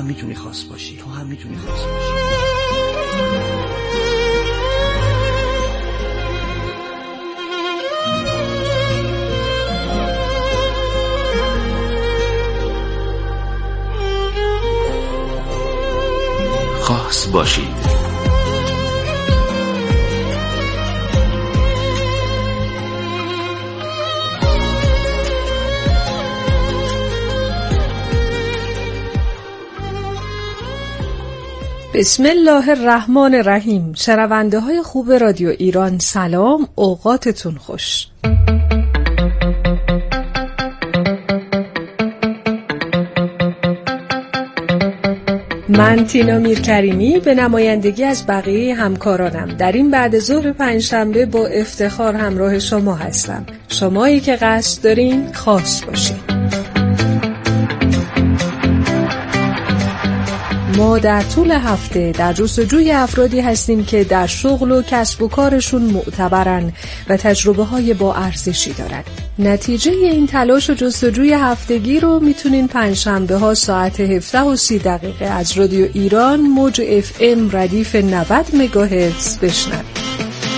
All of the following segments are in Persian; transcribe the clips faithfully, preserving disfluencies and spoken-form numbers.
میتونی خاص باشی. تو هم میتونی خاص باشی. خاص باشید. بسم الله الرحمن الرحیم. شنونده های خوب رادیو ایران سلام، اوقاتتون خوش. من تینا میرکریمی به نمایندگی از بقیه همکارانم در این بعد ظهر پنجشنبه با افتخار همراه شما هستم. شمایی که قصد دارین خاص باشین. ما در طول هفته در جستجوی افرادی هستیم که در شغل و کسب و کارشون معتبرن و تجربه های با ارزشی دارن. نتیجه این تلاش و جستجوی هفتگی رو میتونین پنجشنبه ها ساعت هفده و سی دقیقه از رادیو ایران موج اف ام ردیف نود مگاهرتز بشنوید.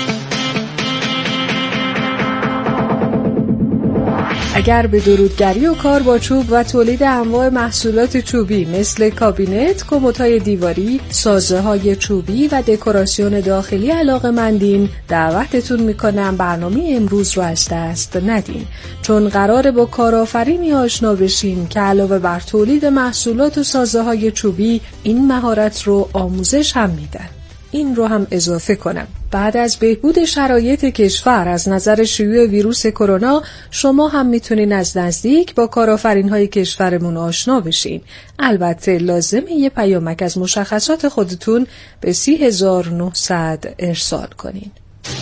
اگر به درودگری و کار با چوب و تولید انواع محصولات چوبی مثل کابینت، کمدهای دیواری، سازه‌های چوبی و دکوراسیون داخلی علاقه‌مندین، دعوتتون میکنم برنامه امروز رو از دست ندین، چون قراره با کارآفرینی آشنا بشیم که علاوه بر تولید محصولات و سازه‌های چوبی این مهارت رو آموزش هم میدن. این رو هم اضافه کنم، بعد از بهبود شرایط کشور از نظر شیوع ویروس کرونا، شما هم میتونین از نزدیک با کارآفرین‌های کشورمون آشنا بشین. البته لازمه یه پیامک از مشخصات خودتون به سی هزار و نهصد ارسال کنین.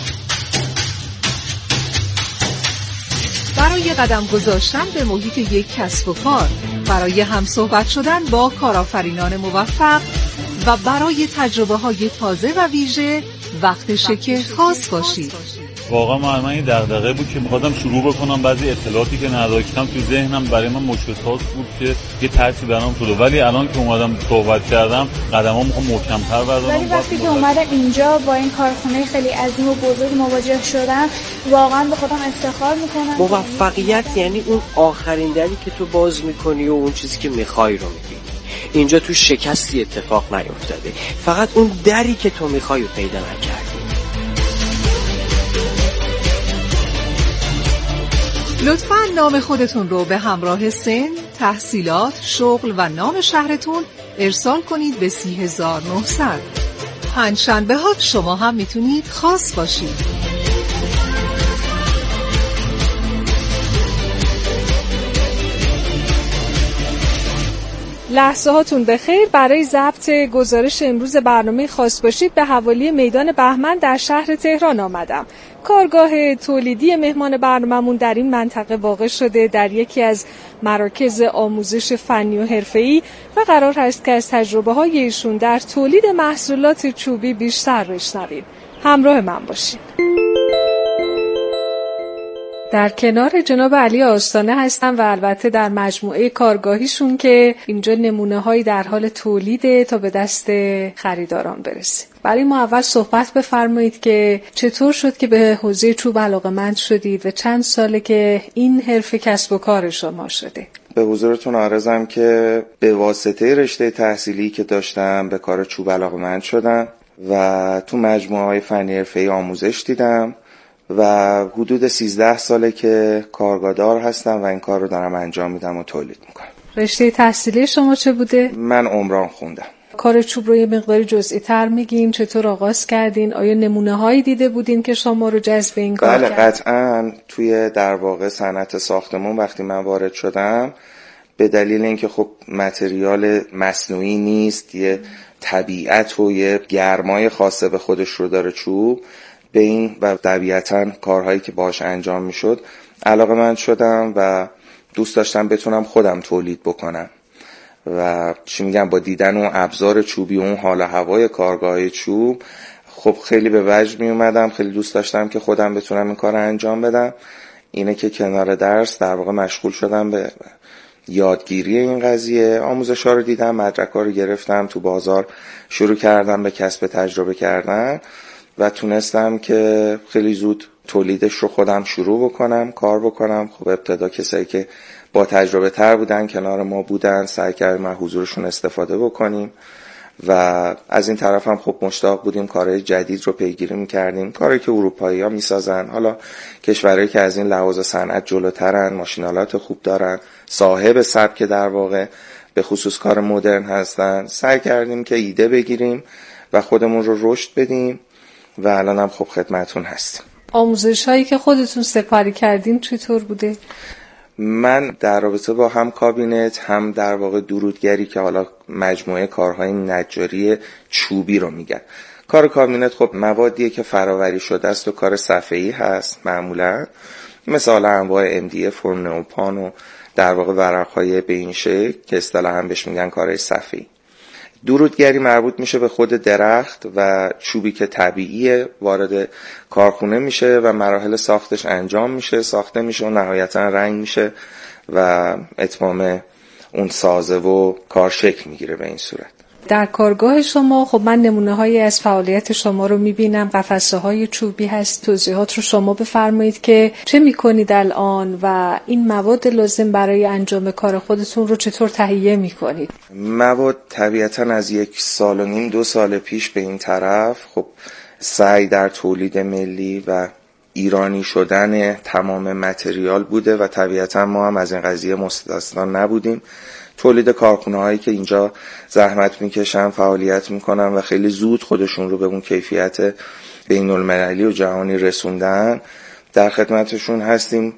برای قدم گذاشتن به محیط یک کسب و کار، برای همصحبت شدن با کارآفرینان موفق و برای تجربه های تازه و ویژه وقتشه که خاص باشید. واقعا من این دغدغه بود که می‌خواستم شروع بکنم، بعضی اطلاعاتی که نداشتم تو ذهنم برای من مشکلات بود که یه ترسی برام شده، ولی الان که اومدم صحبت کردم قدمام میخوام محکم‌تر بردارم. ولی وقتی که اومدم اینجا با این کارخونه خیلی عظیم و بزرگ مواجه شدم، واقعا به خودم افتخار میکنم. موفقیت یعنی اون آخرین دری که تو باز میکنی و اون چیزی که میخوای رو میبینی. اینجا تو شکستی اتفاق نیفتاده، فقط اون دری که تو میخوای رو پیدا نکردی. لطفاً نام خودتون رو به همراه سن، تحصیلات، شغل و نام شهرتون ارسال کنید به سی هزار و نهصد. پنجشنبه ها شما هم میتونید خاص باشید. لحظه هاتون بخیر. برای ضبط گزارش امروز برنامه خاص باشید به حوالی میدان بهمن در شهر تهران آمدم. کارگاه تولیدی مهمان برنامه‌مون در این منطقه واقع شده در یکی از مراکز آموزش فنی و حرفه‌ای و قرار هست که از تجربه‌های ایشون در تولید محصولات چوبی بیشتر بشنویم. همراه من باشید. در کنار جناب علی آستانه هستم و البته در مجموعه کارگاهیشون که اینجا نمونه‌هایی در حال تولیده تا به دست خریداران برسه. برای ما اول صحبت بفرمایید که چطور شد که به حوزه چوب علاقه‌مند شدید و چند ساله که این حرفه کسب و کار شما شده؟ به حضورتون عرضم که به واسطه رشته تحصیلی که داشتم به کار چوب علاقه‌مند شدم و تو مجموعه‌های فنی حرفه‌ای آموزش دیدم و حدود سیزده ساله که کارگاهدار هستم و این کار رو دارم انجام میدم و تولید میکنم. رشته تحصیلی شما چه بوده؟ من عمران خوندم. کار چوب رو یه مقداری جزئی تر میگیم، چطور آغاز کردین؟ آیا نمونه هایی دیده بودین که شما رو جذب این کار بله کرد؟ بله قطعاً. توی در واقع صنعت ساختمون وقتی من وارد شدم، به دلیل اینکه خب متریال مصنوعی نیست، یه طبیعت و یه گرمای خاصه به خودش رو داره چوب، به این و طبیعتاً کارهایی که باهاش انجام میشد علاقه‌مند شدم و دوست داشتم بتونم خودم تولید بکنم و چی میگم با دیدن اون ابزار چوبی و اون حال و هوای کارگاه چوب خب خیلی به وجد می اومدم، خیلی دوست داشتم که خودم بتونم این کار رو انجام بدم. اینه که کنار درس در واقع مشغول شدم به یادگیری این قضیه. آموزش‌ها رو دیدم، مدرک‌ها رو گرفتم، تو بازار شروع کردم به کسب تجربه کردن و تونستم که خیلی زود تولیدش رو خودم شروع بکنم، کار بکنم. خب ابتدا کسایی که با تجربه تر بودن کنار ما بودن، سعی کردیم از حضورشون استفاده بکنیم و از این طرف هم خب مشتاق بودیم کارهای جدید رو پیگیری می‌کردیم، کاری که اروپایی‌ها می‌سازن. حالا کشورهایی که از این لحاظ صنعت جلوترن، ماشینالات خوب دارن، صاحب سبک در واقع به خصوص کار مدرن هستن، سعی کردیم که ایده بگیریم و خودمون رو رشد بدیم و الان هم خب خدمتون هستیم. آموزش هایی که خودتون سپاری کردین چطور بوده؟ من در رابطه با هم کابینت هم در واقع درودگری که حالا مجموعه کارهای نجاری چوبی رو میگن. کار کابینت خب موادیه که فراوری شده است و کار صفحه‌ای هست معمولا، مثل انواع ام دی اف و نوپان و در واقع ورق‌های به این شکل که اصطلاحاً بهش میگن کارهای صفحه‌ای. درودگری مربوط میشه به خود درخت و چوبی که طبیعیه، وارد کارخونه میشه و مراحل ساختش انجام میشه، ساخته میشه و نهایتا رنگ میشه و اتمام اون سازه و کار شکل میگیره به این صورت. در کارگاه شما خب من نمونه هایی از فعالیت شما رو میبینم، قفسه های چوبی هست. توضیحات رو شما بفرمایید که چه میکنید الان و این مواد لازم برای انجام کار خودتون رو چطور تهیه میکنید؟ مواد طبیعتا از یک سال و نیم دو سال پیش به این طرف خب سعی در تولید ملی و ایرانی شدن تمام متریال بوده و طبیعتا ما هم از این قضیه مستثنا نبودیم. تولید کارخونه هایی که اینجا زحمت میکشن، فعالیت میکنن و خیلی زود خودشون رو به اون کیفیت بین المللی و جهانی رسوندن، در خدمتشون هستیم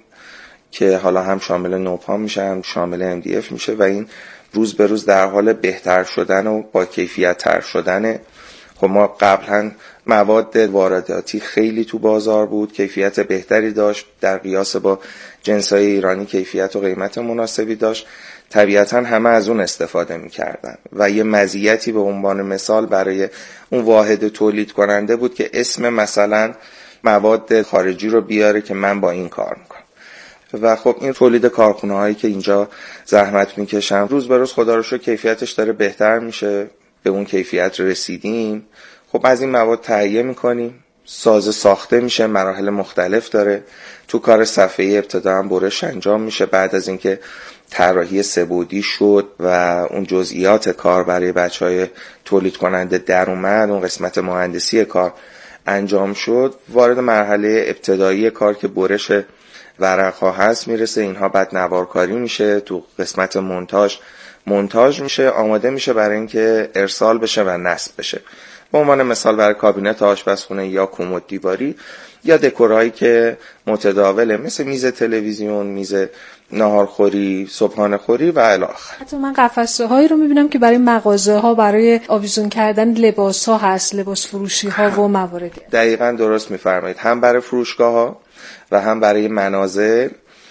که حالا هم شامل نوپان میشه هم شامل ام دی اف میشه و این روز به روز در حال بهتر شدن و با کیفیت تر شدنه. خب ما قبلا مواد وارداتی خیلی تو بازار بود، کیفیت بهتری داشت، در قیاس با جنسای ایرانی کیفیت و قیمت مناسبی داشت. طبیعتا همه از اون استفاده میکردن و یه مزیتی به عنوان مثال برای اون واحد تولید کننده بود که اسم مثلا مواد خارجی رو بیاره که من با این کار میکنم. و خب این تولید کارخونه هایی که اینجا زحمت میکشن روز به روز خدا رو شکر کیفیتش داره بهتر میشه، به اون کیفیت رسیدیم. خب از این مواد تهیه میکنیم، سازه ساخته میشه، مراحل مختلف داره. تو کار صفحه‌ای ابتدا هم برش انجام میشه، بعد از اینکه طراحی سه‌بعدی شد و اون جزئیات کار برای بچهای تولید کننده در اومد، اون قسمت مهندسی کار انجام شد، وارد مرحله ابتدایی کار که برش ورق‌ها هست میرسه. اینها بعد نوارکاری میشه، تو قسمت مونتاژ مونتاژ میشه، آماده میشه برای اینکه ارسال بشه و نصب بشه. به عنوان مثال برای کابینت آشپزخونه یا کمد دیواری یا دکورهایی که متداوله مثل میز تلویزیون، میز ناهارخوری، صبحانه خوری و الی آخر. حتی من قفسه هایی رو میبینم که برای مغازه ها برای آویزون کردن لباس ها هست، لباس فروشی ها و موارد. دقیقاً درست میفرمایید، هم برای فروشگاه ها و هم برای منازل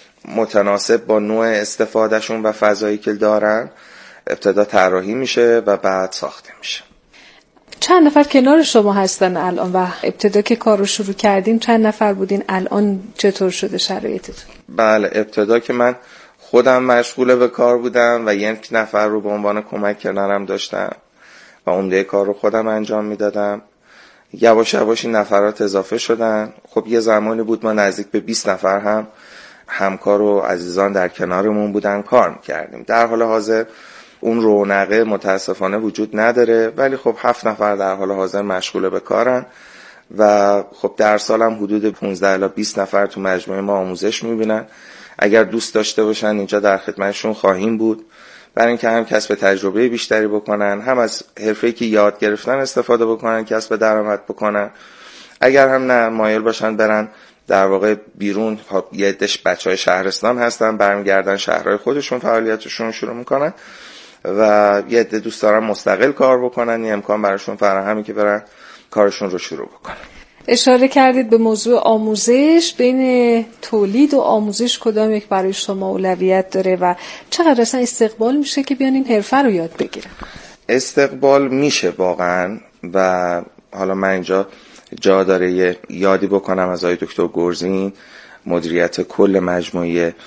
متناسب با نوع استفادهشون و فضایی که دارن ابتدا طراحی میشه و بعد ساخته میشه. چند نفر کنار شما هستن الان و ابتدا که کار رو شروع کردین چند نفر بودین؟ الان چطور شده شرایطتون؟ بله، ابتدا که من خودم مشغول به کار بودم و یک نفر رو به عنوان کمک کنارم داشتم و عمده کار رو خودم انجام میدادم. یواش یواش این نفرات اضافه شدن. خب یه زمانی بود ما نزدیک به بیست نفر هم همکار و عزیزان در کنارمون بودن، کار میکردیم. در حال حاضر اون رونقه متاسفانه وجود نداره، ولی خب هفت نفر در حال حاضر مشغول به کارن و خب در سال هم حدود پانزده الی بیست نفر تو مجموعه ما آموزش میبینن. اگر دوست داشته باشن اینجا در خدمتشون خواهیم بود، برای اینکه هم کسب تجربه بیشتری بکنن، هم از حرفه‌ای که یاد گرفتن استفاده بکنن، کسب درآمد بکنن. اگر هم نه مایل باشن برن در واقع بیرون، یه عده‌اش بچهای شهرستان هستن، برمیگردن شهرهای خودشون فعالیتشون شروع میکنن و یه عده دوست دارن مستقل کار بکنن، یه امکان براشون فراهمه که برن کارشون رو شروع بکنن. اشاره کردید به موضوع آموزش. بین تولید و آموزش کدام یک برای شما اولویت داره و چقدر اصلا استقبال میشه که بیان این حرفه رو یاد بگیرن؟ استقبال میشه واقعا و حالا من اینجا جا داره یه یادی بکنم از آقای دکتر گرزین، مدیریت کل مجموعه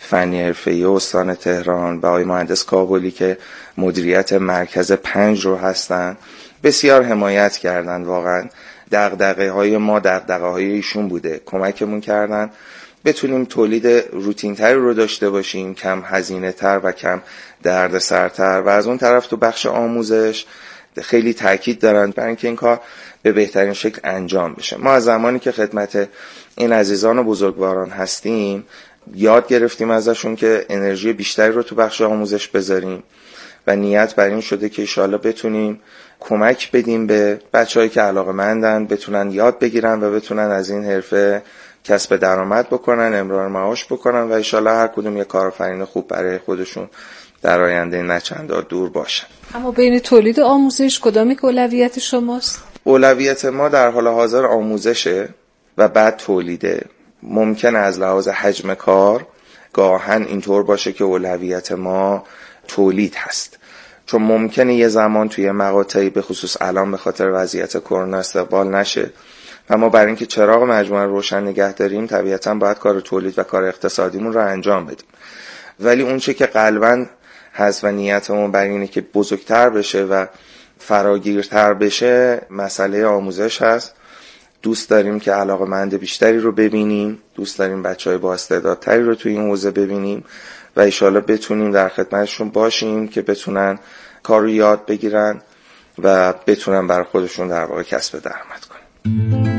فنی حرفه‌ای استان تهران و آقای مهندس کابلی که مدیریت مرکز پنج رو هستن بسیار حمایت کردن. واقعا دغدغه های ما دغدغه های ایشون بوده، کمکمون کردن بتونیم تولید روتین تری رو داشته باشیم، کم هزینه تر و کم دردسرتر. و از اون طرف تو بخش آموزش خیلی تاکید دارن برای اینکه این کار به بهترین شکل انجام بشه. ما از زمانی که خدمت این عزیزان و بزرگواران هستیم یاد گرفتیم ازشون که انرژی بیشتری رو تو بخش آموزش بذاریم و نیت بر این شده که انشالله بتونیم کمک بدیم به بچه‌هایی که علاقه‌مندن بتونن یاد بگیرن و بتونن از این حرفه کسب درآمد بکنن، امرار معاش بکنن و انشالله هر کدوم یک کارآفرین خوب برای خودشون در آینده نه چندان دور باشن. اما بین تولید و آموزش کدامی که اولویت شماست؟ اولویت ما در حال حاضر آموزشه و بعد تولیده. ممکنه از لحاظ حجم کار گاهن اینطور باشه که اولویت ما تولید هست، چون ممکنه یه زمان توی مقاطعی به خصوص الان به خاطر وضعیت کرونا استقبال نشه و ما برای اینکه چراغ مجموعه روشن نگه داریم طبیعتاً باید کار تولید و کار اقتصادیمون رو انجام بدیم. ولی اون چه که قلباً هست و نیتمون بر اینه که بزرگتر بشه و فراگیرتر بشه مسئله آموزش هست. دوست داریم که علاقه‌مند بیشتری رو ببینیم، دوست داریم بچهای با استعدادتری رو توی این حوزه ببینیم و ان شاءالله بتونیم در خدمتشون باشیم که بتونن کار رو یاد بگیرن و بتونن برای خودشون در واقع کسب درآمد کنن.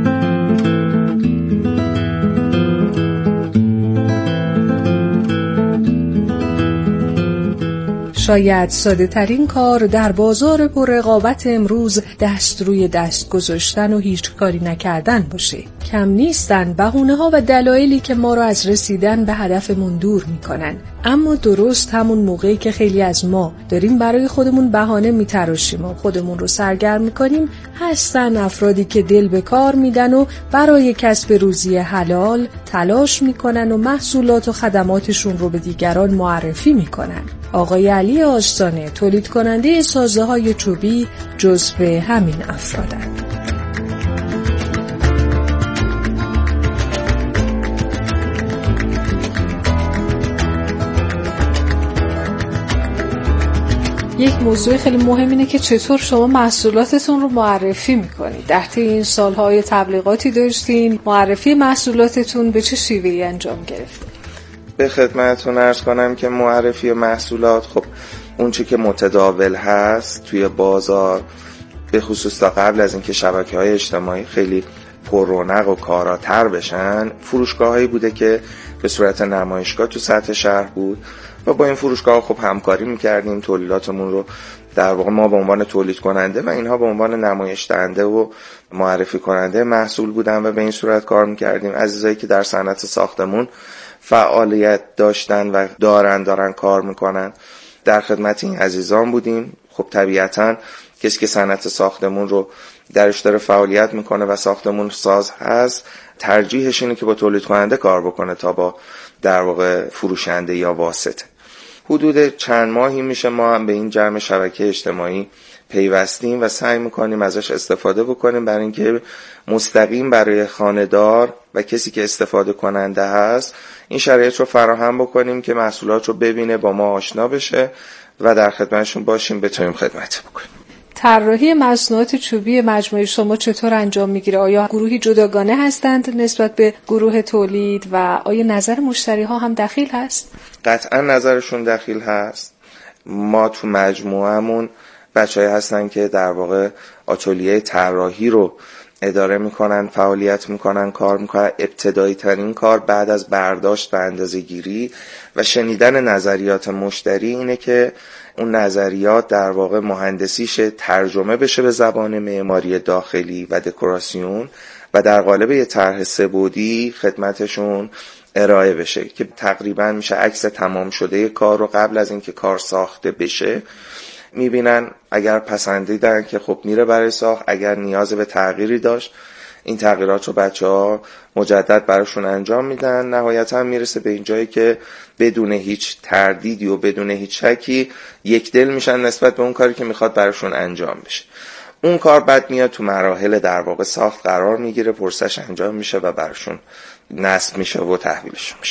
شاید ساده ترین کار در بازار پر رقابت امروز دست روی دست گذاشتن و هیچ کاری نکردن باشه. کم نیستن بهونه ها و دلایلی که ما را از رسیدن به هدفمون دور میکنن، اما درست همون موقعی که خیلی از ما داریم برای خودمون بهانه میتراشیم و خودمون رو سرگرم میکنیم، هستن افرادی که دل به کار میدن و برای کسب روزی حلال تلاش میکنن و محصولات و خدماتشون رو به دیگران معرفی میکنن. آقای علی آستانه تولید کننده سازه های چوبی جزو همین افرادند. یک موضوع خیلی مهم اینه که چطور شما محصولاتتون رو معرفی میکنید. در طی این سالهای تبلیغاتی داشتین، معرفی محصولاتتون به چه شیوهی انجام گرفته؟ به خدمتتون عرض کنم که معرفی محصولات خب اون چی که متداول هست توی بازار، به خصوص تا قبل از اینکه شبکه‌های اجتماعی خیلی پر رونق و کاراتر بشن، فروشگاهایی بوده که به صورت نمایشگاه تو سطح شهر بود و با این فروشگاه خب همکاری میکردیم، تولیداتمون رو در واقع ما به عنوان تولید کننده و اینها به عنوان نمایش دهنده و معرفی کننده محصول بودن و به این صورت کار میکردیم. عزیزایی که در صنعت ساختمون فعالیت داشتن و دارن دارن کار میکنن در خدمت این عزیزان بودیم. خب طبیعتاً کسی که صنعت ساختمون رو درش داره فعالیت میکنه و ساختمون ساز هست، ترجیحش اینه که با تولید کننده کار بکنه تا با در واقع فروشنده یا واسطه. حدود چند ماهی میشه ما هم به این جمع شبکه اجتماعی پیوستیم و سعی میکنیم ازش استفاده بکنیم برای اینکه مستقیم برای خانه‌دار و کسی که استفاده کننده هست این شرایط رو فراهم بکنیم که محصولات رو ببینه، با ما آشنا بشه و در خدمتشون باشیم، بتونیم خدمت بکنیم. طراحی مصنوعات چوبی مجموعه شما چطور انجام میگیره؟ آیا گروهی جداگانه هستند نسبت به گروه تولید و آیا نظر مشتری ها هم دخیل هست؟ قطعا نظرشون دخیل هست. ما تو مجموعهمون بچه‌ای هستن که در واقع آتلیه طراحی رو اداره میکنن، فعالیت میکنن، کار میکنن. ابتدایی ترین کار بعد از برداشت و اندازه‌گیری و شنیدن نظریات مشتری اینه که اون نظریات در واقع مهندسیش ترجمه بشه به زبان معماری داخلی و دکوراسیون و در قالب یه طرح سه‌بعدی خدمتشون ارائه بشه که تقریبا میشه عکس تمام شده کار رو قبل از اینکه کار ساخته بشه میبینن. اگر پسندیدن که خب میره برای ساخت، اگر نیاز به تغییری داشت این تغییرات رو بچه‌ها مجدد براشون انجام میدن. نهایتا میرسه به این جایی که بدون هیچ تردیدی و بدون هیچ شکی یک دل میشن نسبت به اون کاری که میخواد براشون انجام بشه. اون کار بعد میاد تو مراحل در واقع ساخت قرار میگیره، پرسش انجام میشه و براشون نصب میشه و تحویلشون میشه.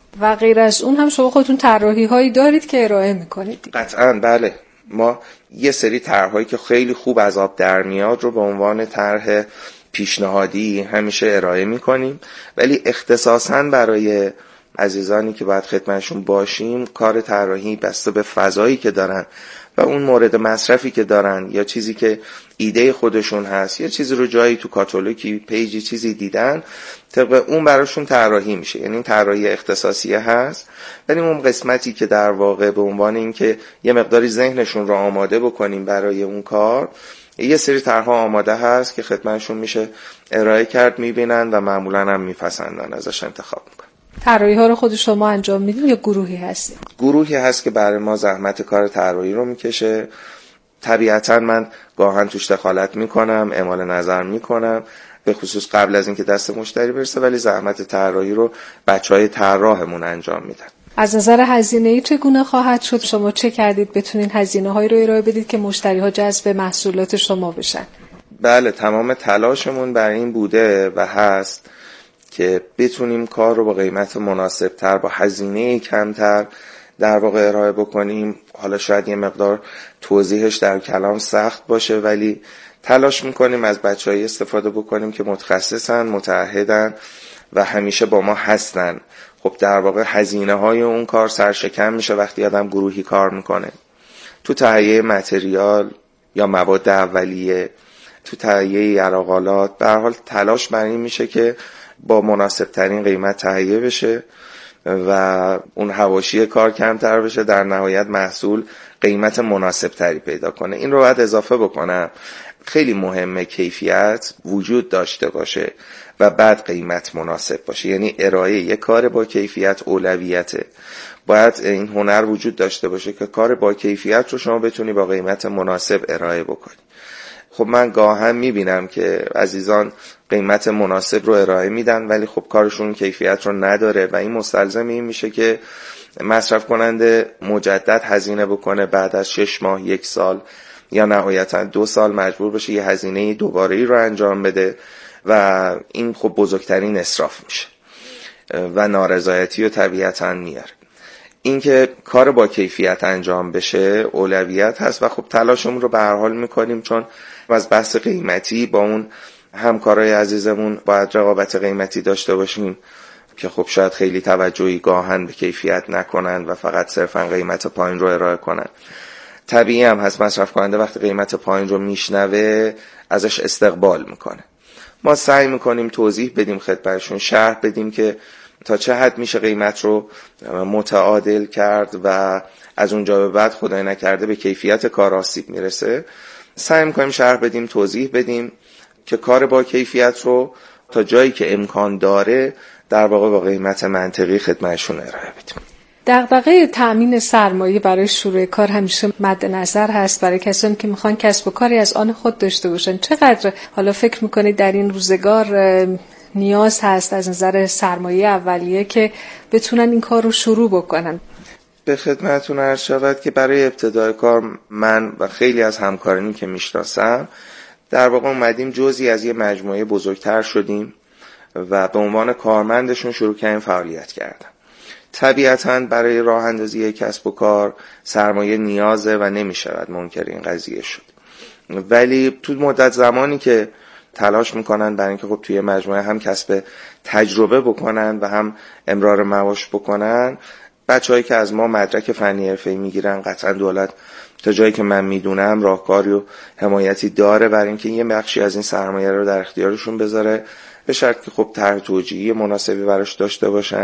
و غیر از اون هم شما خودتون طراحی هایی دارید که ارائه میکنید؟ قطعاً بله. ما یه سری طرح‌هایی که خیلی خوب از آب در میاد رو به عنوان طرح پیشنهادی همیشه ارائه میکنیم، ولی اختصاصاً برای عزیزانی که باید خدمتشون باشیم کار طراحی بسته به فضایی که دارن و اون مورد مصرفی که دارن یا چیزی که ایده خودشون هست یا چیزی رو جایی تو کاتالوگی پیجی چیزی دیدن، طبق اون براشون طراحی میشه. یعنی این طراحی اختصاصیه هست، ولی اون قسمتی که در واقع به عنوان این که یه مقداری ذهنشون رو آماده بکنیم برای اون کار، یه سری طرح‌ها آماده هست که خدمتشون میشه ارائه کرد، میبینن و معمولاً هم میپسندن، ازش انتخاب میکنن. طراحی ها رو خود شما انجام میدین یا گروهی هستید؟ گروهی هست که برای ما زحمت کار طراحی رو میکشه. طبیعتاً من گاهن توش دخالت میکنم، اعمال نظر میکنم، به خصوص قبل از اینکه دست مشتری برسه، ولی زحمت طراحی رو بچهای طراحمون انجام میدن. از نظر هزینه‌ای چگونه خواهد شد؟ شما چه کردید بتونین هزینه‌هایی رو ارائه بدید که مشتری‌ها جذب محصولات شما بشن؟ بله، تمام تلاشمون بر این بوده و هست که بتونیم کار رو با قیمت مناسب‌تر، با هزینه کمتر در واقع ارائه بکنیم. حالا شاید یه مقدار توضیحش در کلام سخت باشه، ولی تلاش میکنیم از بچه‌های استفاده بکنیم که متخصصن، متعهدن و همیشه با ما هستن. خب در واقع هزینه های اون کار سرشکم میشه وقتی آدم گروهی کار میکنه. تو تهیه متریال یا مواد اولیه، تو تهیه یرقالات، به هر حال تلاش بر این میشه که با مناسب ترین قیمت تهیه بشه و اون حواشی کار کمتر بشه، در نهایت محصول قیمت مناسب تری پیدا کنه. این رو باید اضافه بکنم، خیلی مهمه کیفیت وجود داشته باشه و بعد قیمت مناسب باشه. یعنی ارائه یک کار با کیفیت اولویته. باید این هنر وجود داشته باشه که کار با کیفیت رو شما بتونی با قیمت مناسب ارائه بکنی. خب من گاهن میبینم که عزیزان قیمت مناسب رو ارائه میدن ولی خب کارشون کیفیت رو نداره و این مستلزم این میشه که مصرف کننده مجدد هزینه بکنه، بعد از شش ماه، یک سال یا نهایتا دو سال مجبور بشه یه هزینه دوباره‌ای رو انجام بده و این خب بزرگترین اسراف میشه و نارضایتی رو طبیعتا میاره. این که کار با کیفیت انجام بشه اولویت هست و خب تلاشمون رو به هر حال میکنیم، چون از بحث قیمتی با اون همکارای عزیزمون باید رقابت قیمتی داشته باشیم که خب شاید خیلی توجهی گاهن به کیفیت نکنن و فقط صرفا قیمت پایین رو ارائه کنن. طبیعی هم هست مصرف کننده وقتی قیمت پایین رو میشنوه ازش استقبال میکنه. ما سعی میکنیم توضیح بدیم خدمتشون، شرح بدیم که تا چه حد میشه قیمت رو متعادل کرد و از اونجا به بعد خدای نکرده به کیفیت کار آسیب میرسه. سعی میکنیم شرح بدیم، توضیح بدیم که کار با کیفیت رو تا جایی که امکان داره در واقع با قیمت منطقی خدمتشون ارائه بدیم. دغدغه تأمین سرمایه برای شروع کار همیشه مد نظر هست برای کسانی که میخوان کسب و کاری از آن خود داشته باشن. چقدر حالا فکر میکنید در این روزگار نیاز هست از نظر سرمایه اولیه که بتونن این کار رو شروع بکنن؟ به خدمتتون عرض شود که برای ابتدای کار من و خیلی از همکارانی که میشناسم در واقع اومدیم جزئی از یه مجموعه بزرگتر شدیم و به عنوان کارمندشون شروع کردیم فعالیت کردن. طبیعتاً برای راه اندازی کسب و کار سرمایه نیازه و نمیشود منکر این قضیه شد، ولی تو مدت زمانی که تلاش میکنن برای اینکه خب توی مجموعه هم کسب تجربه بکنن و هم امرار معاش بکنن، بچه‌هایی که از ما مدرک فنی حرفه‌ای میگیرن قطعا دولت تا جایی که من میدونم راهکاری و حمایتی داره برای اینکه یه بخشی از این سرمایه رو در اختیارشون بذاره، به شرط که خب طرح توجیهی مناسبی براش داشته باشن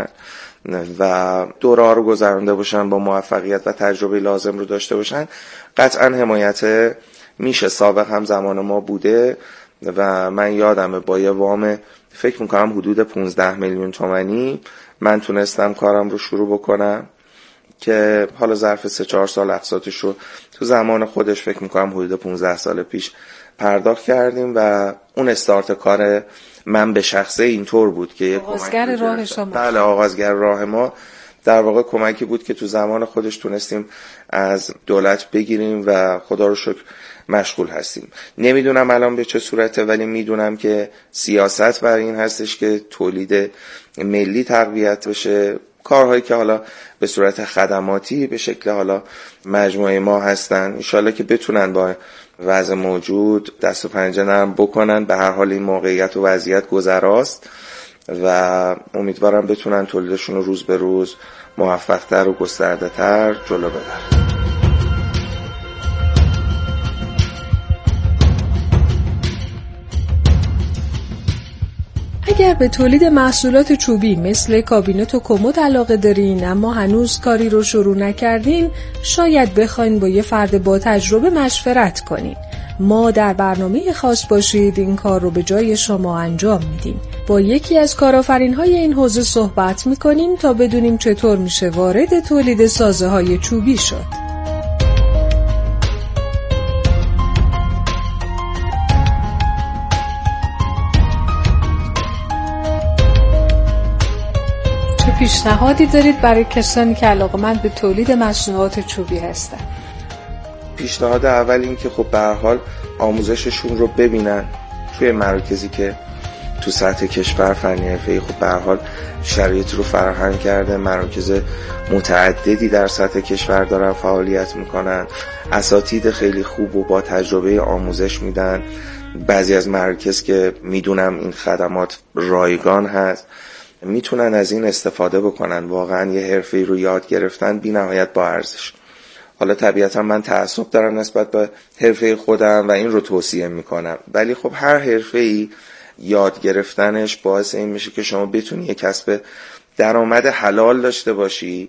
و دوره‌ها رو گذرانده باشن، با موفقیت و تجربه لازم رو داشته باشن. قطعا حمایت میشه. سابق هم زمان ما بوده و من یادمه با یه وام فکر میکنم حدود پانزده میلیون تومانی من تونستم کارم رو شروع بکنم که حالا ظرف سه چهار سال اقساطش رو تو زمان خودش فکر میکنم حدود پانزده سال پیش پرداخت کردیم و اون استارت کار من به شخصه اینطور بود که آغازگر راه شما. بله، آغازگر راه ما در واقع کمکی بود که تو زمان خودش تونستیم از دولت بگیریم و خدا رو شکر مشغول هستیم. نمیدونم الان به چه صورته، ولی میدونم که سیاست بر این هستش که تولید ملی تقویت بشه، کارهایی که حالا به صورت خدماتی به شکل حالا مجموعه ما هستن، انشالله که بتونن با وضع موجود دست و پنجه نرم بکنن. به هر حال این موقعیت و وضعیت گذراست و امیدوارم بتونن تولیدشون رو روز به روز موفق‌تر و گسترده‌تر جلو ببرن. اگر به تولید محصولات چوبی مثل کابینت و کمد علاقه دارین اما هنوز کاری رو شروع نکردین، شاید بخواین با یه فرد با تجربه مشورت کنین. ما در برنامه خاص باشید این کار رو به جای شما انجام میدیم. با یکی از کارآفرین‌های این حوزه صحبت میکنیم تا بدونیم چطور میشه وارد تولید سازه‌های چوبی شد. پیشنهادی دارید برای کسانی که علاقه‌مند به تولید مصنوعات چوبی هستن؟ پیشنهاد اول این که خب به هر حال آموزششون رو ببینن توی مراکزی که تو سطح کشور فنی حرفه‌ای خب به هر حال شرایط رو فراهم کرده، مراکز متعددی در سطح کشور دارن فعالیت میکنن، اساتید خیلی خوب و با تجربه آموزش میدن. بعضی از مراکز که میدونم این خدمات رایگان هست میتونن از این استفاده بکنن. واقعا یه حرفه‌ای رو یاد گرفتن بی نهایت با ارزش. حالا طبیعتا من تعصب دارم نسبت به حرفه خودم و این رو توصیه میکنم، ولی خب هر حرفه‌ای یاد گرفتنش باعث این میشه که شما بتونی یک کسب درآمد حلال داشته باشی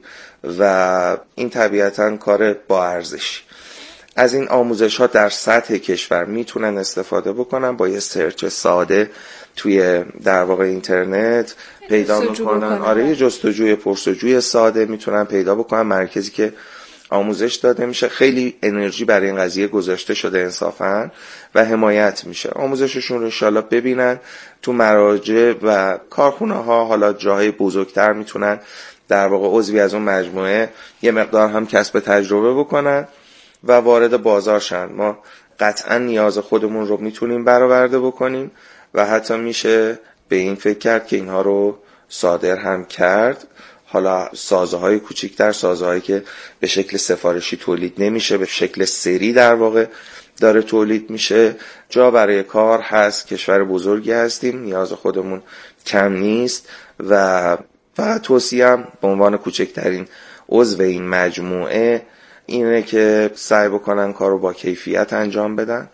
و این طبیعتا کار با ارزشی. از این آموزش ها در سطح کشور میتونن استفاده بکنن، با یه سرچ ساده توی در واقع اینترنت پیدا میکنن. آره، یه جستجوی پرسجوی ساده میتونن پیدا بکنن مرکزی که آموزش داده میشه. خیلی انرژی برای این قضیه گذاشته شده انصافا و حمایت میشه. آموزششون رو انشالله ببینن تو مراجع و کارخونه ها، حالا جاهای بزرگتر میتونن در واقع عضوی از اون مجموعه یه مقدار هم کسب تجربه بکنن و وارد بازار شن. ما قطعا نیاز خودمون رو میتونیم برآورده بکنیم و حتی میشه به این فکر کرد که اینها رو صادر هم کرد. حالا سازه‌های کوچیک‌تر، سازه‌هایی که به شکل سفارشی تولید نمیشه، به شکل سری در واقع داره تولید میشه، جا برای کار هست. کشور بزرگی هستیم، نیاز خودمون کم نیست و فقط توصیه‌ام به عنوان کوچکترین عضو این مجموعه اینه که سعی بکنن کارو با کیفیت انجام بدن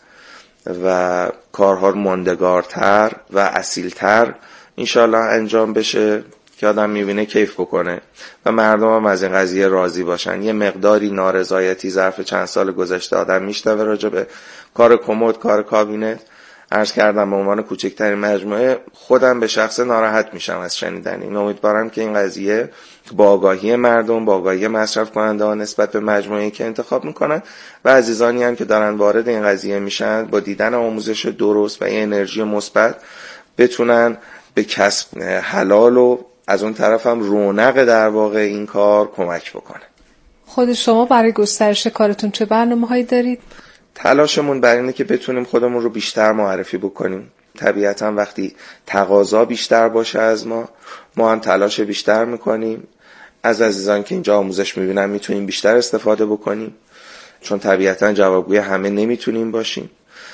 و کارها ماندگارتر و اصیلتر انشالله انجام بشه که آدم میبینه کیف بکنه و مردم هم از این قضیه راضی باشن. یه مقداری نارضایتی ظرف چند سال گذشته آدم میشنوه راجع به کار کمد، کار کابینت. عرض کردم به عنوان کوچکترین مجموعه خودم به شخص ناراحت میشم از شنیدن این. امیدوارم که این قضیه با آگاهی مردم، با آگاهی مصرف کننده ها نسبت به مجموعه‌ای که انتخاب میکنن و عزیزانی هم که دارن وارد این قضیه میشن با دیدن آموزش درست و این انرژی مثبت بتونن به کسب حلال و از اون طرف هم رونق در واقع این کار کمک بکنه. خود شما برای گسترش کارتون چه برنامه‌هایی دارید؟ تلاشمون بر اینه که بتونیم خودمون رو بیشتر معرفی بکنیم. طبیعتا وقتی تقاضا بیشتر باشه از ما، ما هم تلاش بیشتر میکنیم. از عزیزان که اینجا آموزش میبینن میتونیم بیشتر استفاده بکنیم، چون طبیعتا جوابگوی همه نمیتونیم باشیم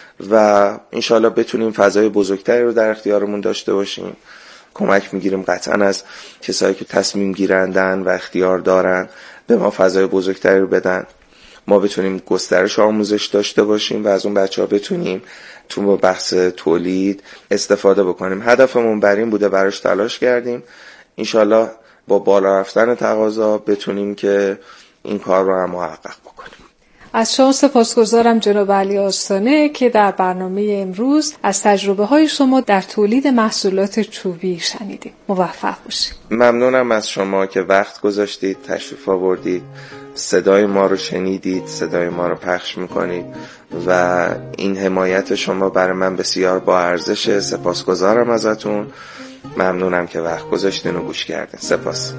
و انشالله بتونیم فضای بزرگتری رو در اختیارمون داشته باشیم. کمک میگیریم قطعا از کسایی که تصمیم گیرندن و اختیار دارن به ما فضای بزرگتری رو بدن، ما بتونیم گسترش آموزش داشته باشیم و از اون بچه ها بتونیم تو بحث تولید استفاده بکنیم. هدفمون بر این بوده، براش تلاش کردیم. انشالله با بالا رفتن تقاضا بتونیم که این کار رو هم محقق بکنیم. از شما سپاسگزارم جناب علی آستانه که در برنامه امروز از تجربه های شما در تولید محصولات چوبی شنیدیم. موفق باشید. ممنونم از شما که وقت گذاشتید، تشریف آوردید، صدای ما رو شنیدید، صدای ما رو پخش میکنید و این حمایت شما برای من بسیار با ارزشه. سپاسگزارم ازتون. ممنونم که وقت گذاشتین و گوش کردین. سپاس.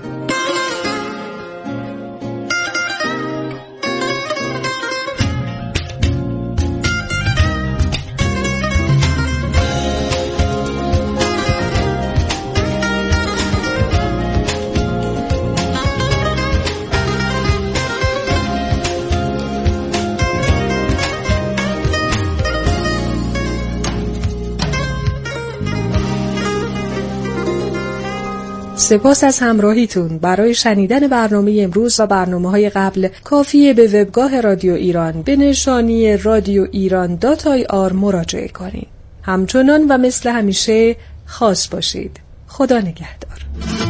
سپاس از همراهیتون. برای شنیدن برنامه امروز و برنامه‌های قبل کافیه به وبگاه رادیو ایران به نشانی رادیو ایران دات آی آر مراجعه کنید. همچنان و مثل همیشه خاص باشید. خدا نگهدار.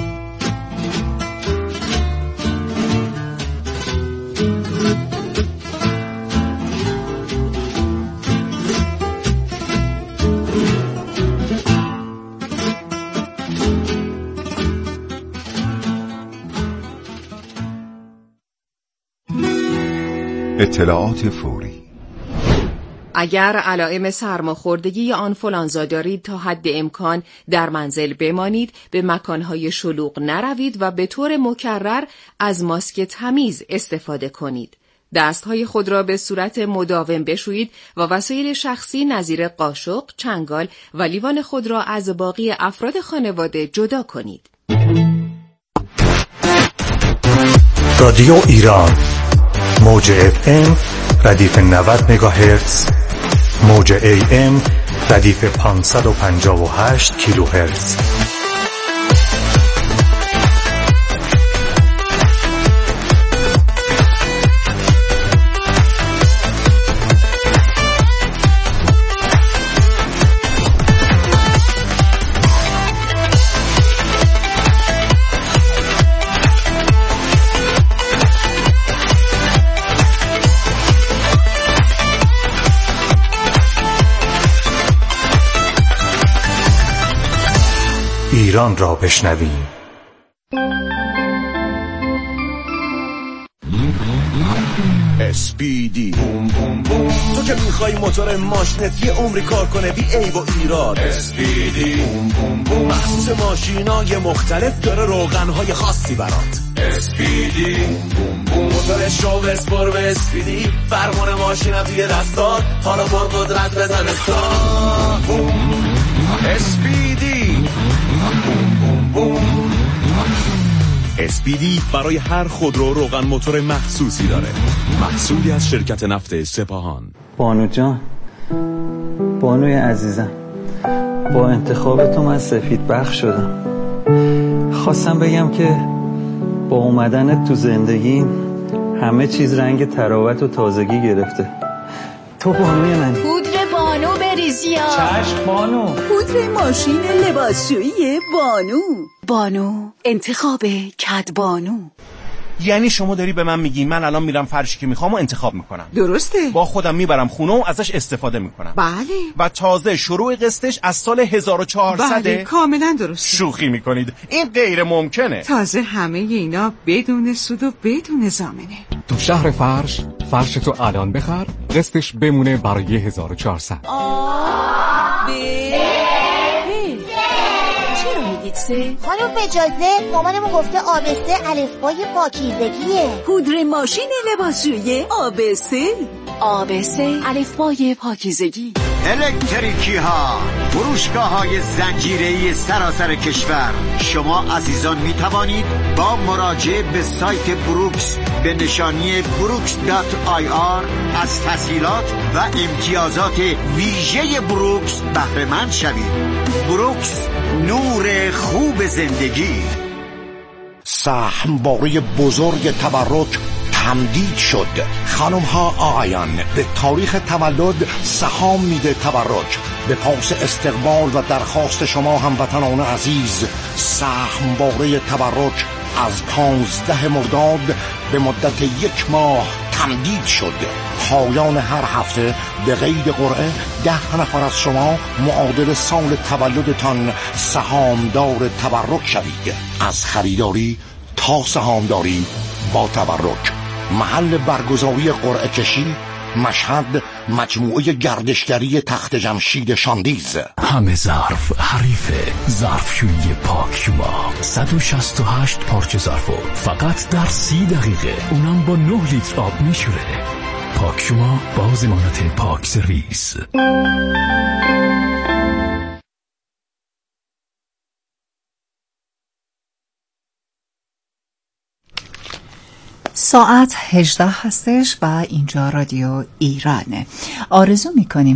اطلاعات فوری. اگر علائم سرماخوردگی یا آنفولانزا دارید تا حد امکان در منزل بمانید، به مکانهای شلوغ نروید و به طور مکرر از ماسک تمیز استفاده کنید. دستهای خود را به صورت مداوم بشویید و وسایل شخصی نظیر قاشق، چنگال و لیوان خود را از باقی افراد خانواده جدا کنید. رادیو ایران، موج اف ام ردیف نود مگاهرتز، موج ای ام ردیف پانصد و پنجاه و هشت کیلوهرتز. ایران را بشنویم. اسپیدی بوم بوم بوم، تو که میخوای موتور ماشینت یه عمری کار کنه بی عیب و ایراد. اسپیدی بوم بوم بوم، مخصوص ماشینای مختلف داره روغنهای خاصی برات. اسپیدی بوم بوم بوم، موتورش رو بسپر به اسپیدی، فرمان ماشینم توی دستات، حالا بر قدرت بزن استارت. بوم اسپیدی بوم بوم بوم. اسپیدی برای هر خودرو روغن موتور مخصوصی داره، محصولی از شرکت نفت سپاهان. بانو جان، بانوی عزیزم، با انتخاب تو من سفید بخش شدم. خواستم بگم که با اومدنت تو زندگی همه چیز رنگ تراوت و تازگی گرفته. تو بانوی منی. پودر بانو بریزیا. چشم بانو. پودر ماشین لباسشویی بانو. بانو، انتخاب کد بانو. یعنی شما داری به من میگی من الان میرم فرشی که میخوام و انتخاب میکنم؟ درسته. با خودم میبرم خونه و ازش استفاده میکنم. بله. و تازه شروع قسطش از سال هزار و چهارصد. بله، کاملا درسته. شوخی میکنید؟ این غیر ممکنه. تازه همه اینا بدون سود و بدون ضامنه. تو شهر فرش، فرش تو الان بخر، قسطش بمونه برای هزار و چهارصد. آ ب خانم بجازه مامانمون گفته آبسته الفبای پاکیزگیه. پودر ماشین لباسشویی آبسته. آبسته الفبای پاکیزگی. الکتریکی ها، فروشگاه های زنجیره‌ای سراسر کشور. شما عزیزان می توانید با مراجعه به سایت بروکس به نشانی بروکس دات آی آر از تسهیلات و امتیازات ویژه بروکس بهره مند شوید. بروکس، نور خوب زندگی. سهمواره بزرگ تبرک تمدید شد. خانم ها آقایان، به تاریخ تولد سهام میده تبرک. به پاس استقبال و درخواست شما هموطنان عزیز، سهمواره تبرک از پانزده مرداد به مدت یک ماه تمدید شد. پایان هر هفته به قید قرعه ده نفر از شما معادل سال تولدتان سهامدار تبرک شوید. از خریداری تا سهامداری با تبرک. محل برگزاری قرعه کشی مشهد، مجموعه گردشگری تخت جمشید شاندیز. همه ظرف حریفه. ظرفشویی پاکشوما، صد و شصت و هشت پارچه ظرفو فقط در سی دقیقه، اونم با نه لیتر آب میشوره. پاکشوما با ضمانت پاک سرویس. ساعت هجده هستش و اینجا رادیو ایرانه. آرزو میکنیم